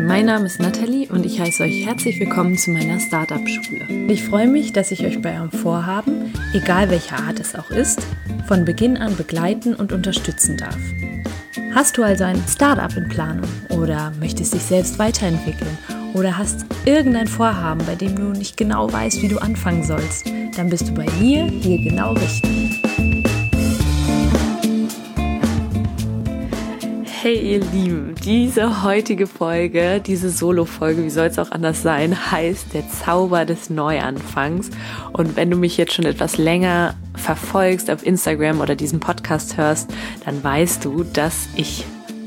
Mein Name ist Nathalie und ich heiße euch herzlich willkommen zu meiner Startup-Schule. Ich freue mich, dass ich euch bei eurem Vorhaben, egal welcher Art es auch ist, von Beginn an begleiten und unterstützen darf. Hast du also ein Startup in Planung oder möchtest dich selbst weiterentwickeln oder hast irgendein Vorhaben, bei dem du nicht genau weißt, wie du anfangen sollst, dann bist du bei mir hier genau richtig. Hey ihr Lieben, diese heutige Folge, diese Solo-Folge, wie soll es auch anders sein, heißt der Zauber des Neuanfangs. Und wenn du mich jetzt schon etwas länger verfolgst auf Instagram oder diesen Podcast hörst, dann weißt du, dass ich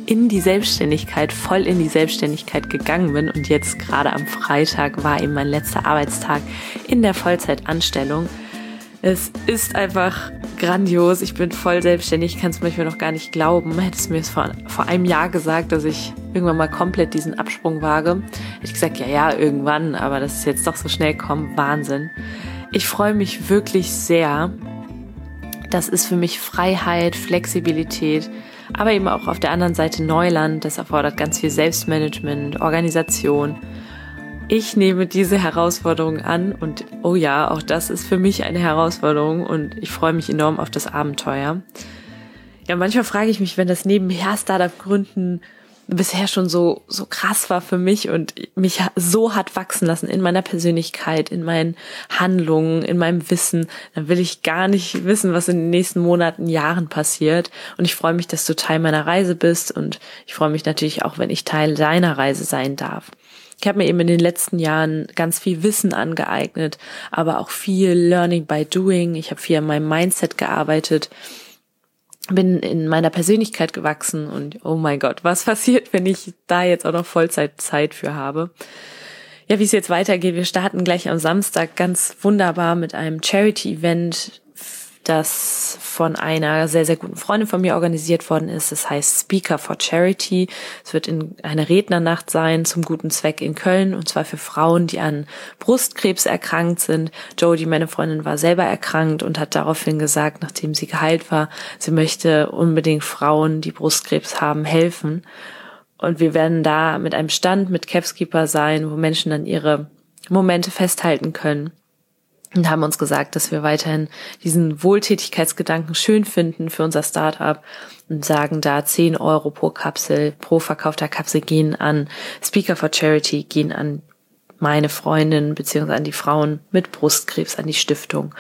voll in die Selbstständigkeit gegangen bin. Und jetzt gerade am Freitag war eben mein letzter Arbeitstag in der Vollzeitanstellung. Es ist einfach grandios. Ich bin voll selbstständig. Ich kann es manchmal noch gar nicht glauben. Hättest du mir es vor einem Jahr gesagt, dass ich irgendwann mal komplett diesen Absprung wage, hätte ich gesagt, ja, irgendwann. Aber dass es jetzt doch so schnell kommt, Wahnsinn. Ich freue mich wirklich sehr. Das ist für mich Freiheit, Flexibilität, aber eben auch auf der anderen Seite Neuland. Das erfordert ganz viel Selbstmanagement, Organisation. Ich nehme diese Herausforderung an und oh ja, auch das ist für mich eine Herausforderung und ich freue mich enorm auf das Abenteuer. Ja, manchmal frage ich mich, wenn das nebenher Startup gründen bisher schon so krass war für mich und mich so hat wachsen lassen in meiner Persönlichkeit, in meinen Handlungen, in meinem Wissen, dann will ich gar nicht wissen, was in den nächsten Monaten, Jahren passiert. Und ich freue mich, dass du Teil meiner Reise bist und ich freue mich natürlich auch, wenn ich Teil deiner Reise sein darf. Ich habe mir eben in den letzten Jahren ganz viel Wissen angeeignet, aber auch viel Learning by Doing. Ich habe viel an meinem Mindset gearbeitet, bin in meiner Persönlichkeit gewachsen und oh mein Gott, was passiert, wenn ich da jetzt auch noch Vollzeitzeit für habe? Ja, wie es jetzt weitergeht, wir starten gleich am Samstag ganz wunderbar mit einem Charity-Event, das von einer sehr, sehr guten Freundin von mir organisiert worden ist. Das heißt Speaker for Charity. Es wird eine Rednernacht sein zum guten Zweck in Köln und zwar für Frauen, die an Brustkrebs erkrankt sind. Jodie, meine Freundin, war selber erkrankt und hat daraufhin gesagt, nachdem sie geheilt war, sie möchte unbedingt Frauen, die Brustkrebs haben, helfen. Und wir werden da mit einem Stand mit Capskeeper sein, wo Menschen dann ihre Momente festhalten können. Und haben uns gesagt, dass wir weiterhin diesen Wohltätigkeitsgedanken schön finden für unser Startup und sagen da 10 Euro pro Kapsel, pro verkaufter Kapsel gehen an Speaker for Charity, gehen an meine Freundin beziehungsweise an die Frauen mit Brustkrebs, an die Stiftung.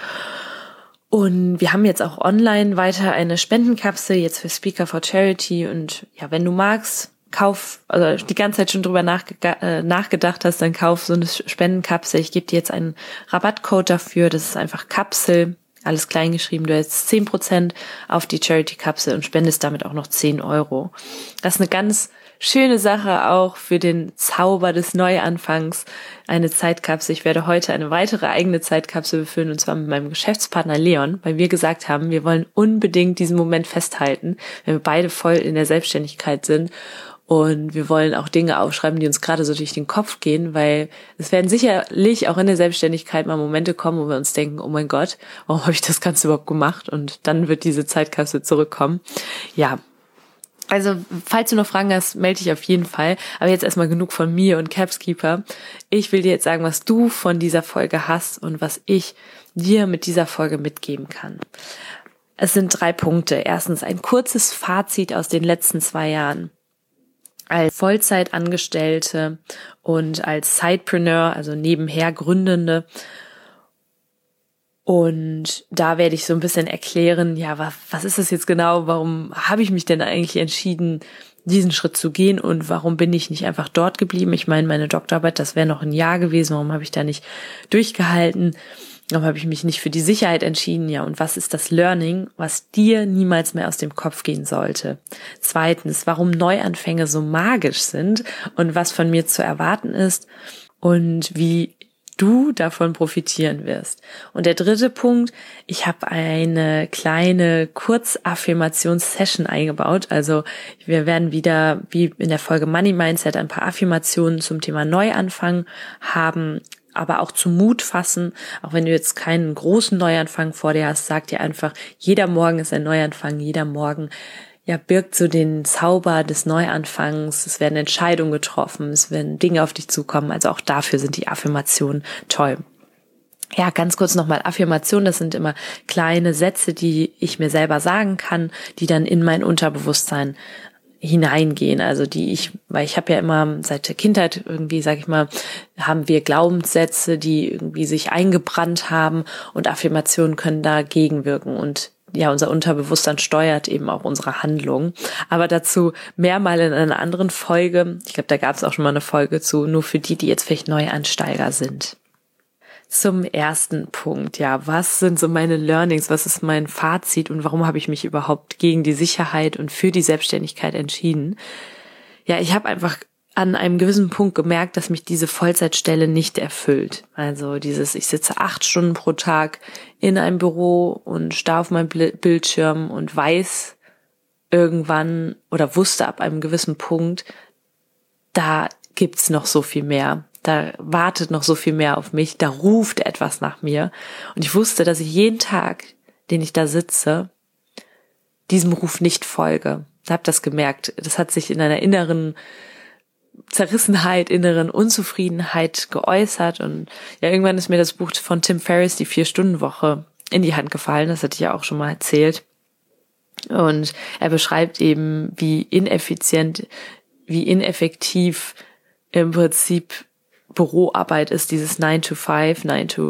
Und wir haben jetzt auch online weiter eine Spendenkapsel jetzt für Speaker for Charity und ja, wenn du magst, also die ganze Zeit schon drüber nachgedacht hast, dann kauf so eine Spendenkapsel. Ich gebe dir jetzt einen Rabattcode dafür. Das ist einfach Kapsel, alles klein geschrieben. Du hast 10% auf die Charity-Kapsel und spendest damit auch noch 10 Euro. Das ist eine ganz schöne Sache auch für den Zauber des Neuanfangs. Eine Zeitkapsel. Ich werde heute eine weitere eigene Zeitkapsel befüllen und zwar mit meinem Geschäftspartner Leon, weil wir gesagt haben, wir wollen unbedingt diesen Moment festhalten, wenn wir beide voll in der Selbstständigkeit sind. Und wir wollen auch Dinge aufschreiben, die uns gerade so durch den Kopf gehen, weil es werden sicherlich auch in der Selbstständigkeit mal Momente kommen, wo wir uns denken, oh mein Gott, warum habe ich das Ganze überhaupt gemacht? Und dann wird diese Zeitkapsel zurückkommen. Ja, also falls du noch Fragen hast, melde dich auf jeden Fall. Aber jetzt erstmal genug von mir und Capskeeper. Ich will dir jetzt sagen, was du von dieser Folge hast und was ich dir mit dieser Folge mitgeben kann. Es sind 3 Punkte. Erstens ein kurzes Fazit aus den letzten 2 Jahren. Als Vollzeitangestellte und als Sidepreneur, also nebenher Gründende. Und da werde ich so ein bisschen erklären, ja, was ist das jetzt genau? Warum habe ich mich denn eigentlich entschieden, diesen Schritt zu gehen und warum bin ich nicht einfach dort geblieben? Ich meine, meine Doktorarbeit, das wäre noch ein Jahr gewesen. Warum habe ich da nicht durchgehalten? Warum habe ich mich nicht für die Sicherheit entschieden? Ja, und was ist das Learning, was dir niemals mehr aus dem Kopf gehen sollte? Zweitens, warum Neuanfänge so magisch sind und was von mir zu erwarten ist und wie du davon profitieren wirst. Und der 3. Punkt, ich habe eine kleine Kurzaffirmations-Session eingebaut. Also wir werden wieder, wie in der Folge Money Mindset, ein paar Affirmationen zum Thema Neuanfang haben, aber auch zum Mut fassen. Auch wenn du jetzt keinen großen Neuanfang vor dir hast, sag dir einfach, jeder Morgen ist ein Neuanfang, jeder Morgen ja, birgt so den Zauber des Neuanfangs. Es werden Entscheidungen getroffen, es werden Dinge auf dich zukommen. Also auch dafür sind die Affirmationen toll. Ja, ganz kurz nochmal Affirmationen. Das sind immer kleine Sätze, die ich mir selber sagen kann, die dann in mein Unterbewusstsein hineingehen. Also weil ich habe ja immer seit der Kindheit irgendwie, sag ich mal, haben wir Glaubenssätze, die irgendwie sich eingebrannt haben, und Affirmationen können dagegen wirken, und ja, unser Unterbewusstsein steuert eben auch unsere Handlungen. Aber dazu mehr mal in einer anderen Folge. Ich glaube, da gab es auch schon mal eine Folge zu, nur für die jetzt vielleicht Neuansteiger sind. Zum ersten Punkt, ja, was sind so meine Learnings, was ist mein Fazit und warum habe ich mich überhaupt gegen die Sicherheit und für die Selbstständigkeit entschieden? Ja, ich habe einfach an einem gewissen Punkt gemerkt, dass mich diese Vollzeitstelle nicht erfüllt. Also ich sitze 8 Stunden pro Tag in einem Büro und starr auf meinem Bildschirm und weiß irgendwann oder wusste ab einem gewissen Punkt, da gibt's noch so viel mehr. Da wartet noch so viel mehr auf mich, da ruft etwas nach mir. Und ich wusste, dass ich jeden Tag, den ich da sitze, diesem Ruf nicht folge. Ich habe das gemerkt. Das hat sich in einer inneren Zerrissenheit, inneren Unzufriedenheit geäußert. Und ja, irgendwann ist mir das Buch von Tim Ferriss, die 4-Stunden-Woche, in die Hand gefallen. Das hatte ich ja auch schon mal erzählt. Und er beschreibt eben, wie ineffektiv im Prinzip Büroarbeit ist, dieses 9 to 5,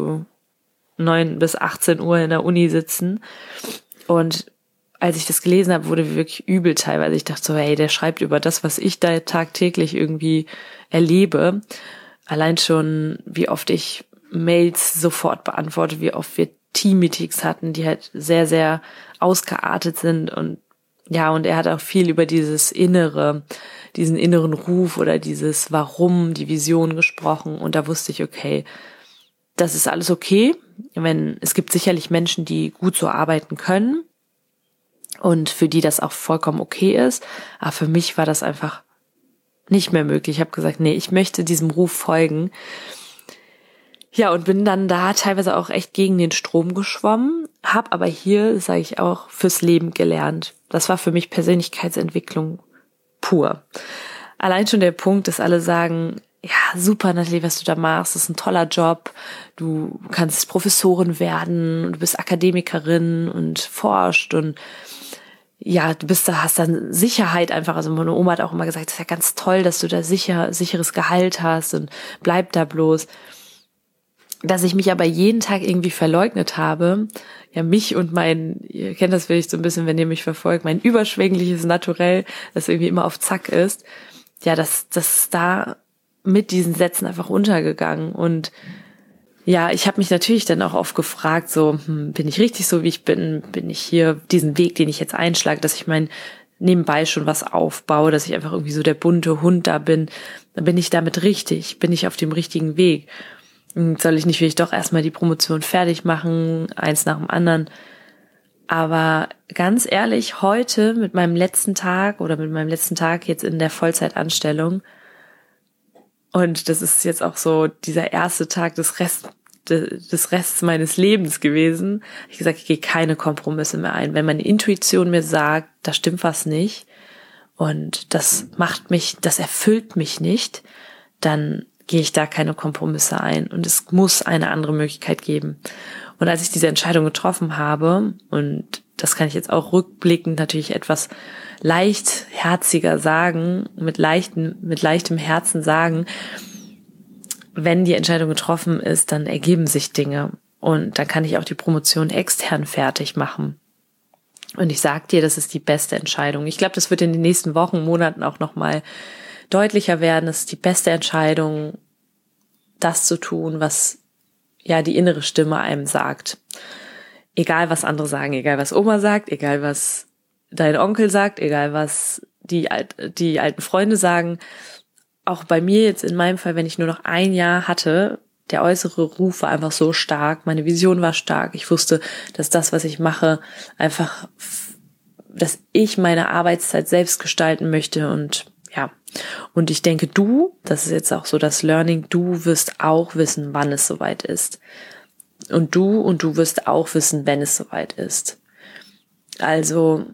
9 bis 18 Uhr in der Uni sitzen. Und als ich das gelesen habe, wurde mir wirklich übel teilweise. Ich dachte so, hey, der schreibt über das, was ich da tagtäglich irgendwie erlebe. Allein schon, wie oft ich Mails sofort beantworte, wie oft wir Team-Meetings hatten, die halt sehr, sehr ausgeartet sind. Und ja, und er hat auch viel über diesen inneren Ruf oder dieses Warum, die Vision gesprochen. Und da wusste ich, okay, das ist alles okay. Es gibt sicherlich Menschen, die gut so arbeiten können und für die das auch vollkommen okay ist. Aber für mich war das einfach nicht mehr möglich. Ich habe gesagt, nee, ich möchte diesem Ruf folgen. Ja, und bin dann da teilweise auch echt gegen den Strom geschwommen, habe aber hier, sage ich auch, fürs Leben gelernt. Das war für mich Persönlichkeitsentwicklung pur. Allein schon der Punkt, dass alle sagen, ja, super, Nathalie, was du da machst, das ist ein toller Job, du kannst Professorin werden, du bist Akademikerin und forscht und ja, hast dann Sicherheit einfach. Also meine Oma hat auch immer gesagt, das ist ja ganz toll, dass du da sicheres Gehalt hast und bleib da bloß. Dass ich mich aber jeden Tag irgendwie verleugnet habe, ja, mich und ihr kennt das vielleicht so ein bisschen, wenn ihr mich verfolgt, mein überschwängliches Naturell, das irgendwie immer auf Zack ist, ja, das ist da mit diesen Sätzen einfach untergegangen. Und ja, ich habe mich natürlich dann auch oft gefragt, so, bin ich richtig so, wie ich bin? Bin ich hier diesen Weg, den ich jetzt einschlage, dass ich nebenbei schon was aufbaue, dass ich einfach irgendwie so der bunte Hund da bin? Dann bin ich damit richtig? Bin ich auf dem richtigen Weg? Soll ich nicht vielleicht doch erstmal die Promotion fertig machen, eins nach dem anderen? Aber ganz ehrlich, heute mit meinem letzten Tag jetzt in der Vollzeitanstellung, und das ist jetzt auch so dieser erste Tag des Rests meines Lebens gewesen, habe ich gesagt, ich gehe keine Kompromisse mehr ein. Wenn meine Intuition mir sagt, da stimmt was nicht und das erfüllt mich nicht, dann gehe ich da keine Kompromisse ein und es muss eine andere Möglichkeit geben. Und als ich diese Entscheidung getroffen habe, und das kann ich jetzt auch rückblickend natürlich etwas leichtherziger sagen, mit leichtem Herzen sagen, wenn die Entscheidung getroffen ist, dann ergeben sich Dinge und dann kann ich auch die Promotion extern fertig machen. Und ich sag dir, das ist die beste Entscheidung. Ich glaube, das wird in den nächsten Wochen, Monaten auch nochmal deutlicher werden. Es ist die beste Entscheidung, das zu tun, was ja die innere Stimme einem sagt. Egal, was andere sagen, egal, was Oma sagt, egal, was dein Onkel sagt, egal, was die alten Freunde sagen. Auch bei mir jetzt in meinem Fall, wenn ich nur noch ein Jahr hatte, der äußere Ruf war einfach so stark, meine Vision war stark. Ich wusste, dass das, was ich mache, einfach, dass ich meine Arbeitszeit selbst gestalten möchte und ja. Und ich denke, das ist jetzt auch so das Learning, du wirst auch wissen, wann es soweit ist. Und du wirst auch wissen, wenn es soweit ist. Also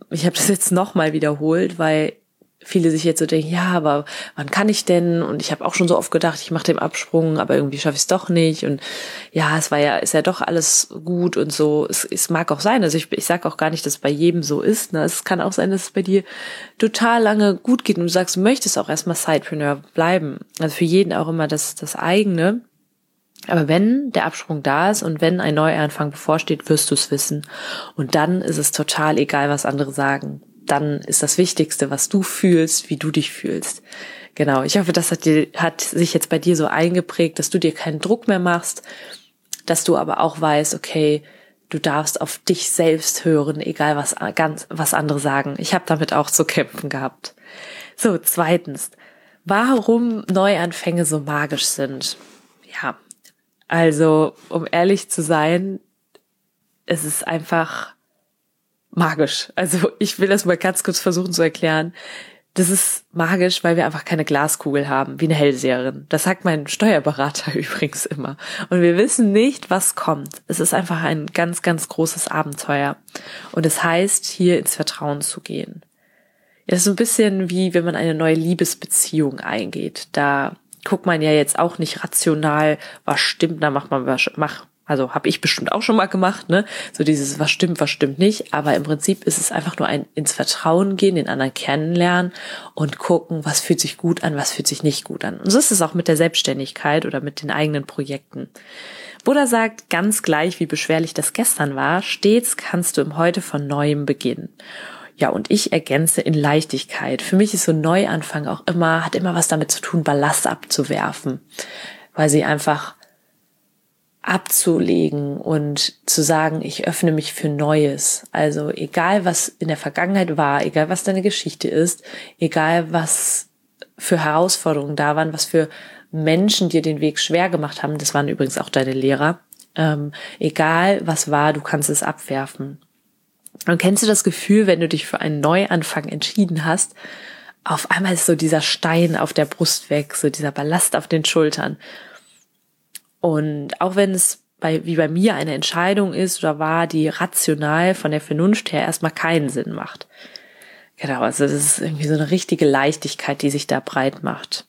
ich habe das jetzt nochmal wiederholt, weil viele sich jetzt so denken, ja, aber wann kann ich denn? Und ich habe auch schon so oft gedacht, ich mache den Absprung, aber irgendwie schaffe ich es doch nicht. Und ja, ist ja doch alles gut und so. Es mag auch sein, also ich sage auch gar nicht, dass es bei jedem so ist. Ne? Es kann auch sein, dass es bei dir total lange gut geht und du sagst, du möchtest auch erstmal Sidepreneur bleiben. Also für jeden auch immer das eigene. Aber wenn der Absprung da ist und wenn ein Neuanfang bevorsteht, wirst du es wissen. Und dann ist es total egal, was andere sagen. Dann ist das Wichtigste, was du fühlst, wie du dich fühlst. Genau, ich hoffe, das hat sich jetzt bei dir so eingeprägt, dass du dir keinen Druck mehr machst, dass du aber auch weißt, okay, du darfst auf dich selbst hören, egal was andere sagen. Ich habe damit auch zu kämpfen gehabt. So, zweitens, warum Neuanfänge so magisch sind. Ja, also, um ehrlich zu sein, es ist einfach magisch. Also ich will das mal ganz kurz versuchen zu erklären. Das ist magisch, weil wir einfach keine Glaskugel haben, wie eine Hellseherin. Das sagt mein Steuerberater übrigens immer. Und wir wissen nicht, was kommt. Es ist einfach ein ganz, ganz großes Abenteuer. Und es heißt, hier ins Vertrauen zu gehen. Das ist so ein bisschen wie, wenn man eine neue Liebesbeziehung eingeht. Da guckt man ja jetzt auch nicht rational, was stimmt, da also habe ich bestimmt auch schon mal gemacht, ne? So dieses, was stimmt nicht. Aber im Prinzip ist es einfach nur ein ins Vertrauen gehen, den anderen kennenlernen und gucken, was fühlt sich gut an, was fühlt sich nicht gut an. Und so ist es auch mit der Selbstständigkeit oder mit den eigenen Projekten. Buddha sagt, ganz gleich, wie beschwerlich das gestern war, stets kannst du im Heute von Neuem beginnen. Ja, und ich ergänze in Leichtigkeit. Für mich ist so ein Neuanfang auch hat immer was damit zu tun, Ballast abzuwerfen, weil sie einfach abzulegen und zu sagen, ich öffne mich für Neues. Also egal, was in der Vergangenheit war, egal, was deine Geschichte ist, egal, was für Herausforderungen da waren, was für Menschen dir den Weg schwer gemacht haben, das waren übrigens auch deine Lehrer, egal, was war, du kannst es abwerfen. Und kennst du das Gefühl, wenn du dich für einen Neuanfang entschieden hast, auf einmal ist so dieser Stein auf der Brust weg, so dieser Ballast auf den Schultern. Und auch wenn es wie bei mir eine Entscheidung ist oder war, die rational von der Vernunft her erstmal keinen Sinn macht. Genau, also das ist irgendwie so eine richtige Leichtigkeit, die sich da breit macht.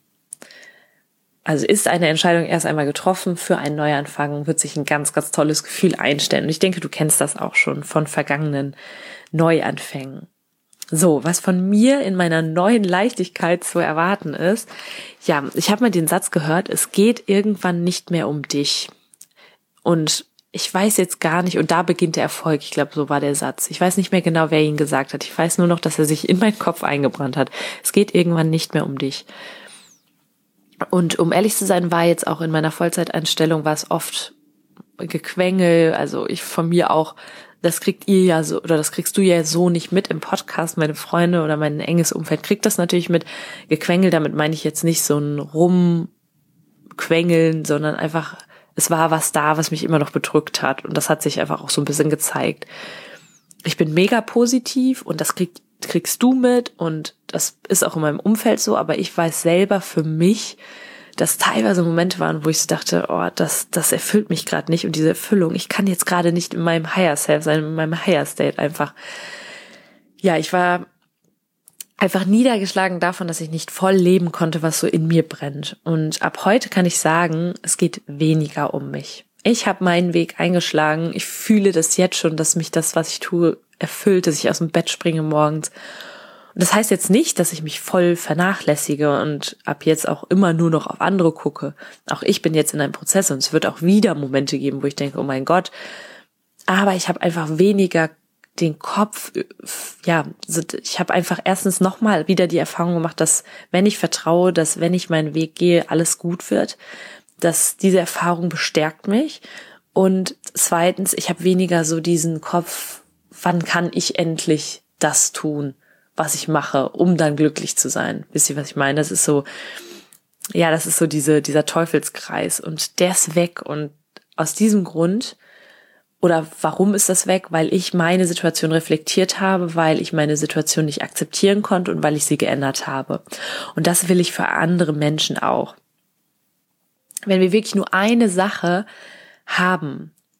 Also ist eine Entscheidung erst einmal getroffen für einen Neuanfang, wird sich ein ganz, ganz tolles Gefühl einstellen. Und ich denke, du kennst das auch schon von vergangenen Neuanfängen. So, was von mir in meiner neuen Leichtigkeit zu erwarten ist, ja, ich habe mal den Satz gehört, es geht irgendwann nicht mehr um dich. Und ich weiß jetzt gar nicht, und da beginnt der Erfolg, ich glaube, so war der Satz. Ich weiß nicht mehr genau, wer ihn gesagt hat. Ich weiß nur noch, dass er sich in meinen Kopf eingebrannt hat. Es geht irgendwann nicht mehr um dich. Und um ehrlich zu sein, war jetzt auch in meiner Vollzeiteinstellung war es oft Gequengel, also ich von mir auch, das kriegt ihr ja so, oder das kriegst du ja so nicht mit im Podcast. Meine Freunde oder mein enges Umfeld kriegt das natürlich mit. Gequengel, damit meine ich jetzt nicht so ein Rumquengeln, sondern einfach, es war was da, was mich immer noch bedrückt hat. Und das hat sich einfach auch so ein bisschen gezeigt. Ich bin mega positiv und das kriegst du mit und das ist auch in meinem Umfeld so, aber ich weiß selber für mich, dass teilweise Momente waren, wo ich so dachte, oh, das erfüllt mich gerade nicht und diese Erfüllung, ich kann jetzt gerade nicht in meinem Higher Self sein, in meinem Higher State einfach. Ja, ich war einfach niedergeschlagen davon, dass ich nicht voll leben konnte, was so in mir brennt. Und ab heute kann ich sagen, es geht weniger um mich. Ich habe meinen Weg eingeschlagen. Ich fühle das jetzt schon, dass mich das, was ich tue, erfüllt, dass ich aus dem Bett springe morgens. Und das heißt jetzt nicht, dass ich mich voll vernachlässige und ab jetzt auch immer nur noch auf andere gucke. Auch ich bin jetzt in einem Prozess und es wird auch wieder Momente geben, wo ich denke, oh mein Gott. Aber ich habe einfach weniger den Kopf, ja, ich habe einfach erstens nochmal wieder die Erfahrung gemacht, dass wenn ich vertraue, dass wenn ich meinen Weg gehe, alles gut wird, dass diese Erfahrung bestärkt mich. Und zweitens, ich habe weniger so diesen Kopf, wann kann ich endlich das tun, was ich mache, um dann glücklich zu sein. Wisst ihr, was ich meine? Das ist so, ja, das ist so dieser Teufelskreis und der ist weg und aus diesem Grund, oder warum ist das weg? Weil ich meine Situation reflektiert habe, weil ich meine Situation nicht akzeptieren konnte und weil ich sie geändert habe. Und das will ich für andere Menschen auch. Wenn wir wirklich nur eine Sache haben,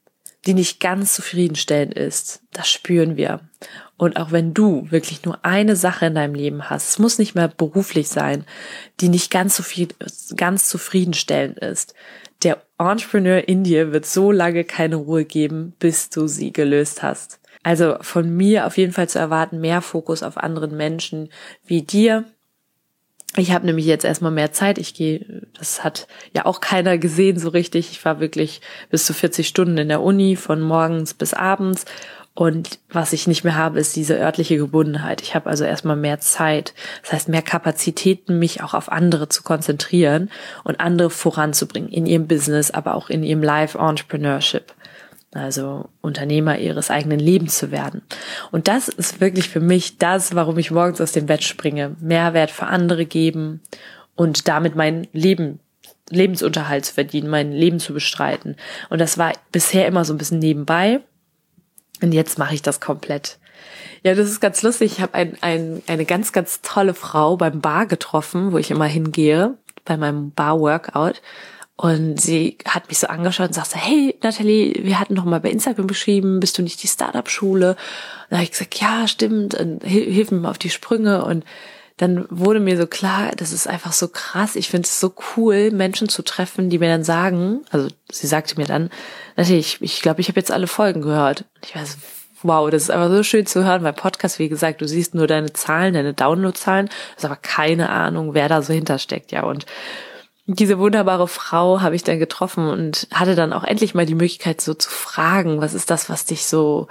die nicht ganz zufriedenstellend ist. Das spüren wir. Und auch wenn du wirklich nur eine Sache in deinem Leben hast, es muss nicht mehr beruflich sein, die nicht ganz zufriedenstellend ist. Der Entrepreneur in dir wird so lange keine Ruhe geben, bis du sie gelöst hast. Also von mir auf jeden Fall zu erwarten, mehr Fokus auf anderen Menschen wie dir. Ich habe nämlich jetzt erstmal mehr Zeit. Das hat ja auch keiner gesehen so richtig. Ich war wirklich bis zu 40 Stunden in der Uni, von morgens bis abends. Und was ich nicht mehr habe, ist diese örtliche Gebundenheit. Ich habe also erstmal mehr Zeit. Das heißt, mehr Kapazitäten, mich auch auf andere zu konzentrieren und andere voranzubringen in ihrem Business, aber auch in ihrem Life-Entrepreneurship. Also Unternehmer ihres eigenen Lebens zu werden. Und das ist wirklich für mich das, warum ich morgens aus dem Bett springe. Mehrwert für andere geben und damit mein Lebensunterhalt zu verdienen, mein Leben zu bestreiten. Und das war bisher immer so ein bisschen nebenbei. Und jetzt mache ich das komplett. Ja, das ist ganz lustig. Ich habe eine ganz, ganz tolle Frau beim Bar getroffen, wo ich immer hingehe, bei meinem Bar-Workout. Und sie hat mich so angeschaut und sagte, hey Nathalie, wir hatten doch mal bei Instagram geschrieben, bist du nicht die Startup-Schule? Und da habe ich gesagt, ja, stimmt, und hilf mir mal auf die Sprünge. Und dann wurde mir so klar, das ist einfach so krass. Ich finde es so cool, Menschen zu treffen, die mir dann sagen, also sie sagte mir dann, Nathalie, ich glaube, ich habe jetzt alle Folgen gehört. Und ich war so, wow, das ist einfach so schön zu hören, weil Podcast, wie gesagt, du siehst nur deine Zahlen, deine Downloadzahlen, hast aber keine Ahnung, wer da so hintersteckt, ja. Und diese wunderbare Frau habe ich dann getroffen und hatte dann auch endlich mal die Möglichkeit, so zu fragen, was ist das, was du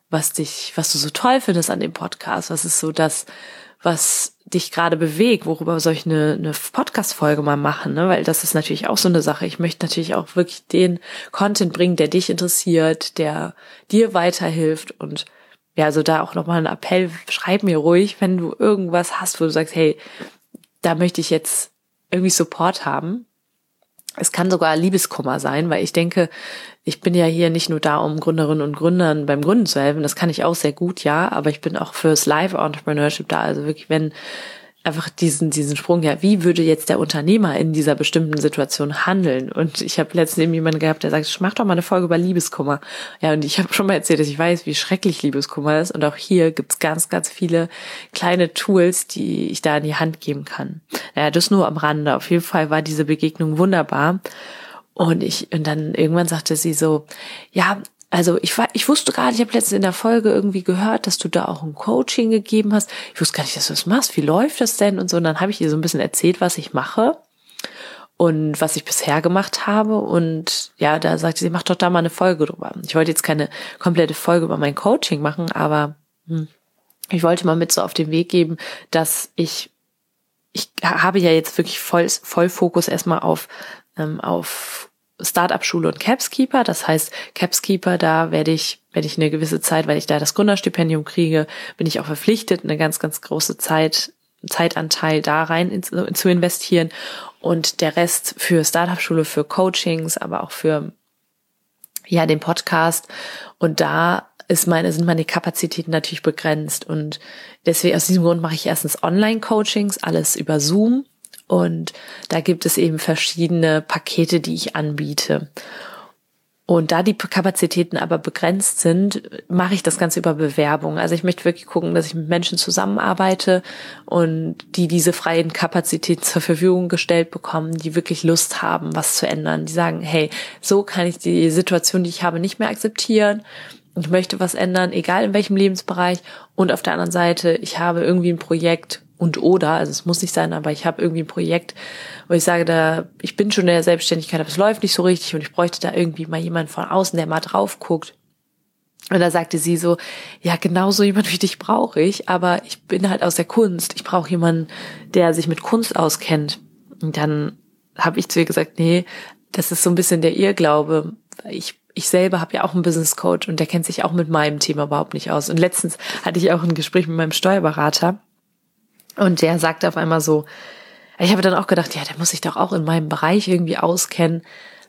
so toll findest an dem Podcast? Was ist so das, was dich gerade bewegt? Worüber soll ich eine Podcast-Folge mal machen? Ne? Weil das ist natürlich auch so eine Sache. Ich möchte natürlich auch wirklich den Content bringen, der dich interessiert, der dir weiterhilft. Und ja, also da auch nochmal ein Appell, schreib mir ruhig, wenn du irgendwas hast, wo du sagst, hey, da möchte ich jetzt irgendwie Support haben. Es kann sogar Liebeskummer sein, weil ich denke, ich bin ja hier nicht nur da, um Gründerinnen und Gründern beim Gründen zu helfen. Das kann ich auch sehr gut, ja, aber ich bin auch fürs Live-Entrepreneurship da. Also wirklich, wenn einfach diesen Sprung, ja, wie würde jetzt der Unternehmer in dieser bestimmten Situation handeln? Und ich habe letztens eben jemanden gehabt, der sagt, mach doch mal eine Folge über Liebeskummer. Ja, und ich habe schon mal erzählt, dass ich weiß, wie schrecklich Liebeskummer ist. Und auch hier gibt's ganz, ganz viele kleine Tools, die ich da in die Hand geben kann. Ja, das nur am Rande. Auf jeden Fall war diese Begegnung wunderbar. Und dann irgendwann sagte sie so, ja, also ich wusste gar nicht, ich habe letztens in der Folge irgendwie gehört, dass du da auch ein Coaching gegeben hast. Ich wusste gar nicht, dass du das machst. Wie läuft das denn? Und so. Und dann habe ich ihr so ein bisschen erzählt, was ich mache und was ich bisher gemacht habe. Und ja, da sagte sie, mach doch da mal eine Folge drüber. Ich wollte jetzt keine komplette Folge über mein Coaching machen, aber ich wollte mal mit so auf den Weg geben, dass ich habe ja jetzt wirklich voll Fokus erstmal auf Startup-Schule und Capskeeper. Das heißt, Capskeeper, da werde ich eine gewisse Zeit, weil ich da das Gründerstipendium kriege, bin ich auch verpflichtet, eine ganz, ganz große Zeitanteil da rein zu investieren. Und der Rest für Startup-Schule, für Coachings, aber auch für den Podcast. Und da sind meine Kapazitäten natürlich begrenzt. Und deswegen, aus diesem Grund mache ich erstens Online-Coachings, alles über Zoom. Und da gibt es eben verschiedene Pakete, die ich anbiete. Und da die Kapazitäten aber begrenzt sind, mache ich das Ganze über Bewerbung. Also ich möchte wirklich gucken, dass ich mit Menschen zusammenarbeite und die diese freien Kapazitäten zur Verfügung gestellt bekommen, die wirklich Lust haben, was zu ändern. Die sagen, hey, so kann ich die Situation, die ich habe, nicht mehr akzeptieren. Ich möchte was ändern, egal in welchem Lebensbereich. Und auf der anderen Seite, ich habe irgendwie ein Projekt also es muss nicht sein, aber ich habe irgendwie ein Projekt, wo ich sage, ich bin schon in der Selbstständigkeit, aber es läuft nicht so richtig und ich bräuchte da irgendwie mal jemanden von außen, der mal drauf guckt. Und da sagte sie so, ja, genau so jemand wie dich brauche ich, aber ich bin halt aus der Kunst. Ich brauche jemanden, der sich mit Kunst auskennt. Und dann habe ich zu ihr gesagt, nee, das ist so ein bisschen der Irrglaube. Ich selber habe ja auch einen Business Coach und der kennt sich auch mit meinem Thema überhaupt nicht aus. Und letztens hatte ich auch ein Gespräch mit meinem Steuerberater und der sagte auf einmal so, ich habe dann auch gedacht, ja, der muss sich doch auch in meinem Bereich irgendwie auskennen.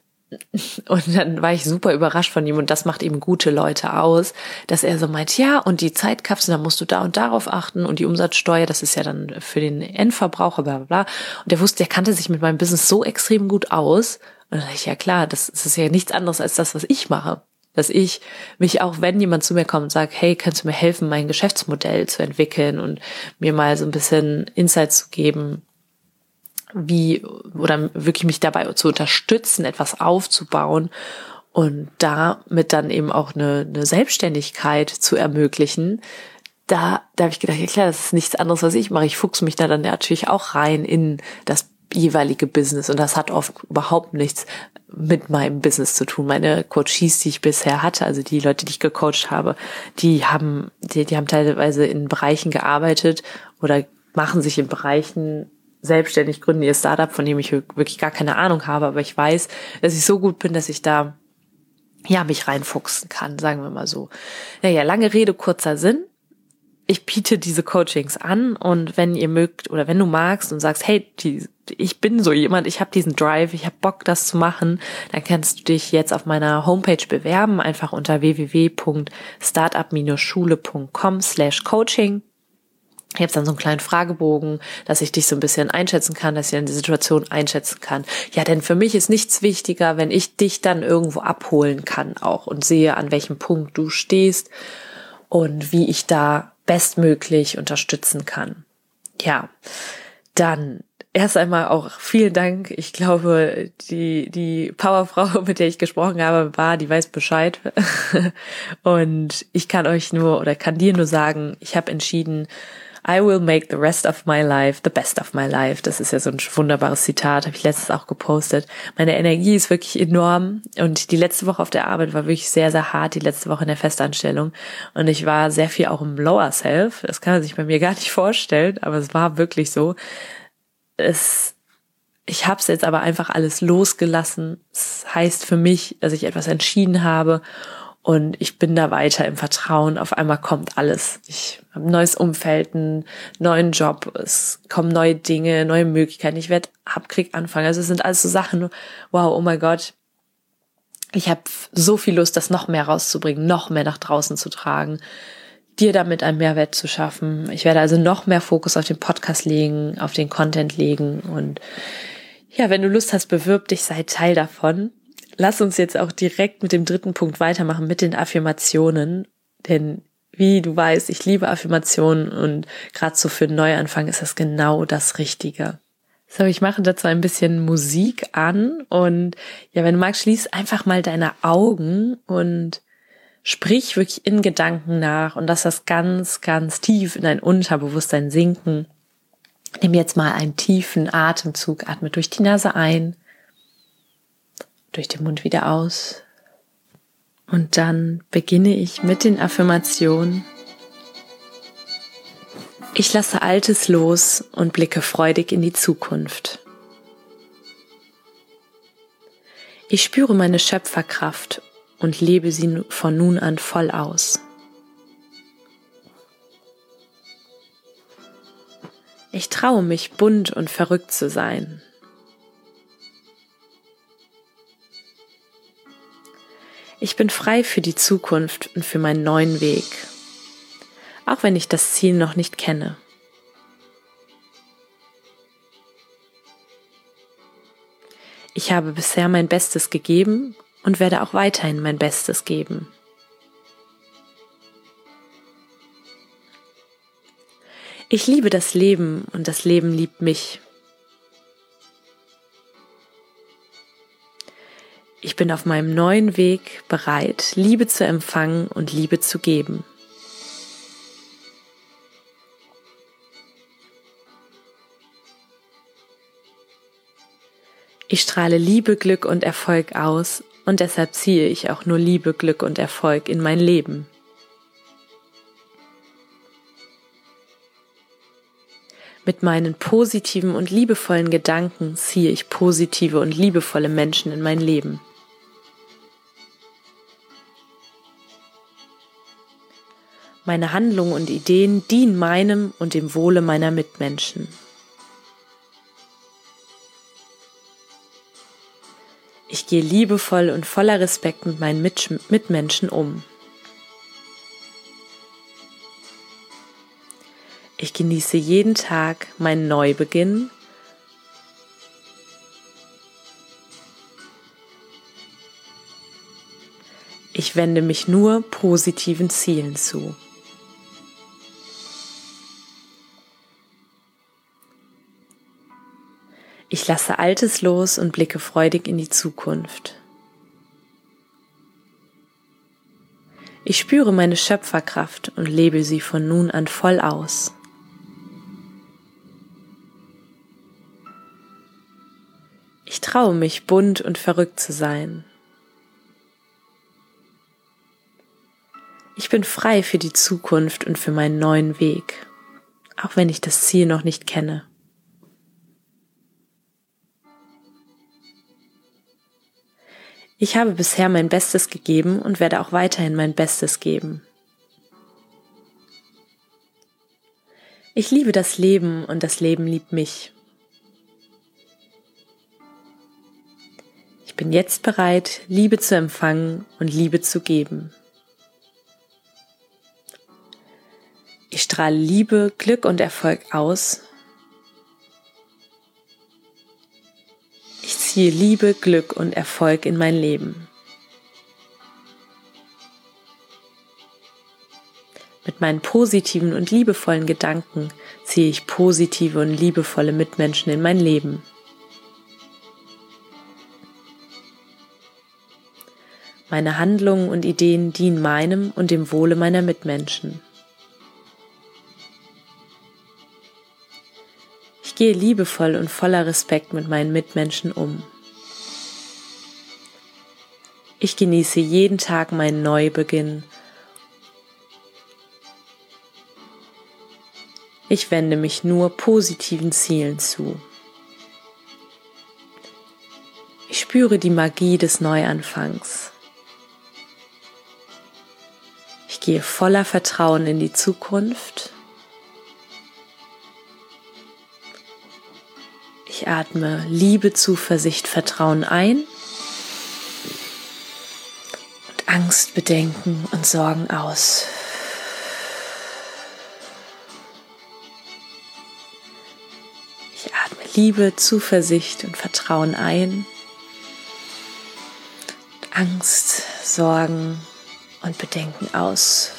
Und dann war ich super überrascht von ihm und das macht eben gute Leute aus, dass er so meint, ja, und die Zeitkapsel, da musst du da und darauf achten und die Umsatzsteuer, das ist ja dann für den Endverbraucher, bla bla bla. Und der kannte sich mit meinem Business so extrem gut aus. Und dann dachte ich, ja klar, das ist ja nichts anderes als das, was ich mache. dass ich mich auch, wenn jemand zu mir kommt und sagt, hey, kannst du mir helfen, mein Geschäftsmodell zu entwickeln und mir mal so ein bisschen Insight zu geben, wie, oder wirklich mich dabei zu unterstützen, etwas aufzubauen und damit dann eben auch eine Selbstständigkeit zu ermöglichen. Da habe ich gedacht, ja klar, das ist nichts anderes, was ich mache. Ich fuchse mich da dann natürlich auch rein in das jeweilige Business und das hat oft überhaupt nichts mit meinem Business zu tun. Meine Coaches, die ich bisher hatte, also die Leute, die ich gecoacht habe, die haben teilweise in Bereichen gearbeitet oder machen sich in Bereichen selbstständig, gründen ihr Startup, von dem ich wirklich gar keine Ahnung habe, aber ich weiß, dass ich so gut bin, dass ich da mich reinfuchsen kann, sagen wir mal so. Naja, lange Rede, kurzer Sinn. Ich biete diese Coachings an und wenn ihr mögt oder wenn du magst und sagst, hey, ich bin so jemand, ich habe diesen Drive, ich habe Bock, das zu machen, dann kannst du dich jetzt auf meiner Homepage bewerben, einfach unter www.startup-schule.com/coaching. Ich habe dann so einen kleinen Fragebogen, dass ich dich so ein bisschen einschätzen kann, dass ich dann die Situation einschätzen kann. Ja, denn für mich ist nichts wichtiger, wenn ich dich dann irgendwo abholen kann auch und sehe, an welchem Punkt du stehst und wie ich da bestmöglich unterstützen kann. Ja, dann erst einmal auch vielen Dank. Ich glaube, die Powerfrau, mit der ich gesprochen habe, die weiß Bescheid. Und ich kann dir nur sagen, ich habe entschieden, I will make the rest of my life the best of my life. Das ist ja so ein wunderbares Zitat, habe ich letztens auch gepostet. Meine Energie ist wirklich enorm und die letzte Woche auf der Arbeit war wirklich sehr, sehr hart, die letzte Woche in der Festanstellung und ich war sehr viel auch im Lower Self. Das kann man sich bei mir gar nicht vorstellen, aber es war wirklich so. Ich habe es jetzt aber einfach alles losgelassen. Das heißt für mich, dass ich etwas entschieden habe und ich bin da weiter im Vertrauen. Auf einmal kommt alles. Ich habe ein neues Umfeld, einen neuen Job, es kommen neue Dinge, neue Möglichkeiten. Ich krieg anfangen. Also es sind alles so Sachen, wow, oh mein Gott. Ich habe so viel Lust, das noch mehr rauszubringen, noch mehr nach draußen zu tragen, dir damit einen Mehrwert zu schaffen. Ich werde also noch mehr Fokus auf den Podcast legen, auf den Content legen und ja, wenn du Lust hast, bewirb dich, sei Teil davon. Lass uns jetzt auch direkt mit dem 3. Punkt weitermachen, mit den Affirmationen. Denn wie du weißt, ich liebe Affirmationen und gerade so für einen Neuanfang ist das genau das Richtige. So, ich mache dazu ein bisschen Musik an und ja, wenn du magst, schließ einfach mal deine Augen und sprich wirklich in Gedanken nach und lass das ganz, ganz tief in dein Unterbewusstsein sinken. Nimm jetzt mal einen tiefen Atemzug, atme durch die Nase ein, durch den Mund wieder aus. Und dann beginne ich mit den Affirmationen. Ich lasse Altes los und blicke freudig in die Zukunft. Ich spüre meine Schöpferkraft und lebe sie von nun an voll aus. Ich traue mich, bunt und verrückt zu sein. Ich bin frei für die Zukunft und für meinen neuen Weg, auch wenn ich das Ziel noch nicht kenne. Ich habe bisher mein Bestes gegeben und werde auch weiterhin mein Bestes geben. Ich liebe das Leben und das Leben liebt mich. Ich bin auf meinem neuen Weg bereit, Liebe zu empfangen und Liebe zu geben. Ich strahle Liebe, Glück und Erfolg aus und deshalb ziehe ich auch nur Liebe, Glück und Erfolg in mein Leben. Mit meinen positiven und liebevollen Gedanken ziehe ich positive und liebevolle Menschen in mein Leben. Meine Handlungen und Ideen dienen meinem und dem Wohle meiner Mitmenschen. Ich gehe liebevoll und voller Respekt mit meinen Mitmenschen um. Ich genieße jeden Tag meinen Neubeginn. Ich wende mich nur positiven Zielen zu. Ich lasse Altes los und blicke freudig in die Zukunft. Ich spüre meine Schöpferkraft und lebe sie von nun an voll aus. Ich traue mich, bunt und verrückt zu sein. Ich bin frei für die Zukunft und für meinen neuen Weg, auch wenn ich das Ziel noch nicht kenne. Ich habe bisher mein Bestes gegeben und werde auch weiterhin mein Bestes geben. Ich liebe das Leben und das Leben liebt mich. Ich bin jetzt bereit, Liebe zu empfangen und Liebe zu geben. Ich strahle Liebe, Glück und Erfolg aus. Ich ziehe Liebe, Glück und Erfolg in mein Leben. Mit meinen positiven und liebevollen Gedanken ziehe ich positive und liebevolle Mitmenschen in mein Leben. Meine Handlungen und Ideen dienen meinem und dem Wohle meiner Mitmenschen. Ich gehe liebevoll und voller Respekt mit meinen Mitmenschen um. Ich genieße jeden Tag meinen Neubeginn. Ich wende mich nur positiven Zielen zu. Ich spüre die Magie des Neuanfangs. Ich gehe voller Vertrauen in die Zukunft. Ich atme Liebe, Zuversicht, Vertrauen ein und Angst, Bedenken und Sorgen aus. Ich atme Liebe, Zuversicht und Vertrauen ein und Angst, Sorgen und Bedenken aus.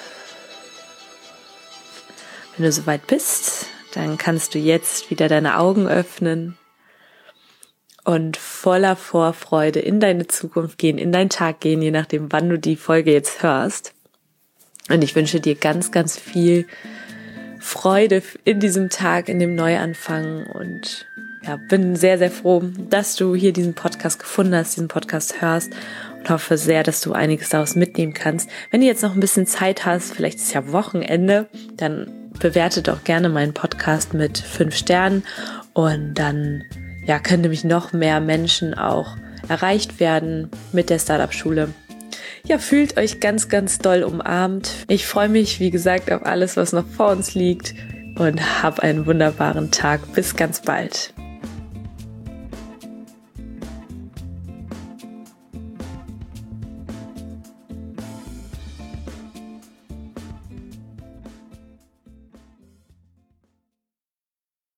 Wenn du soweit bist, dann kannst du jetzt wieder deine Augen öffnen und voller Vorfreude in deine Zukunft gehen, in deinen Tag gehen, je nachdem, wann du die Folge jetzt hörst. Und ich wünsche dir ganz, ganz viel Freude in diesem Tag, in dem Neuanfang und ja, bin sehr, sehr froh, dass du hier diesen Podcast gefunden hast, diesen Podcast hörst und hoffe sehr, dass du einiges daraus mitnehmen kannst. Wenn du jetzt noch ein bisschen Zeit hast, vielleicht ist ja Wochenende, dann bewerte doch gerne meinen Podcast mit 5 Sternen und dann ja, können nämlich noch mehr Menschen auch erreicht werden mit der Startup-Schule. Ja, fühlt euch ganz, ganz doll umarmt. Ich freue mich, wie gesagt, auf alles, was noch vor uns liegt und hab einen wunderbaren Tag. Bis ganz bald.